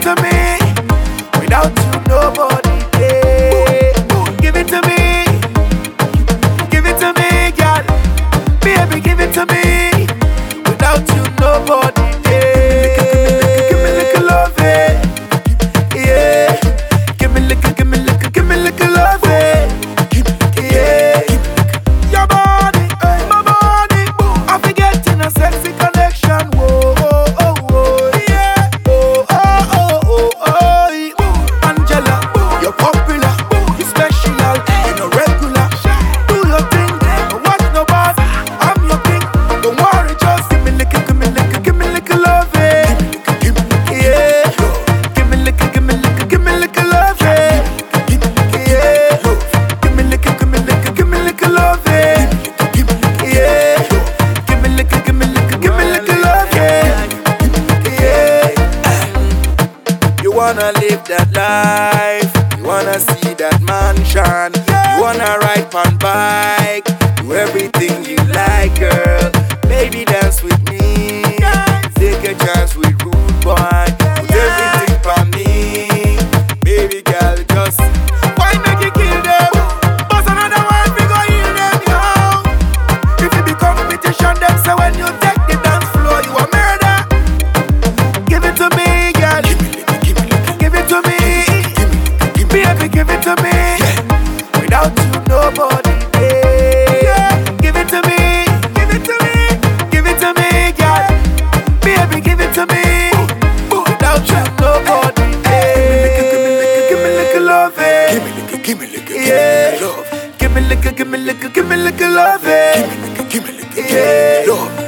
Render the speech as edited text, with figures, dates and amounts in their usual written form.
to me. Without you, nobody there. Give it to me. Give it to me, girl. Baby, give it to me. Without you, nobody there. Give me little love, eh? Yeah. Give me little love, eh? Yeah. Your body, my body. I forget in a sexy connection. Whoa, oh, oh, oh, yeah. Oh, oh, oh, oh, oh. Angela, you're popular, you're special, you're regular. Do your thing, don't watch nobody. I'm your king. Don't worry, just give me little love, eh? Yeah. Give me little love, eh? Yeah. Give me little love, eh? Yeah. Give me little love, eh? Yeah. You wanna live that life, you wanna see that mansion, you wanna ride on bike, do everything you like, girl. Baby, dance with me, take a chance with rude boy, put everything for me. Baby girl, just why make you kill them? But another one, we go heal them, yo. If it be competition, them say when you take the dance floor, you a murder. Give it to me, girl. Give it to me. Baby, give it to me. Without you, nobody there. Give it to me. Give it to me. Give it to me, girl. Baby, give it to me. Without you, nobody there. Give me little love, eh? Yeah. love. Give me little love, eh? Give me little Yeah. love.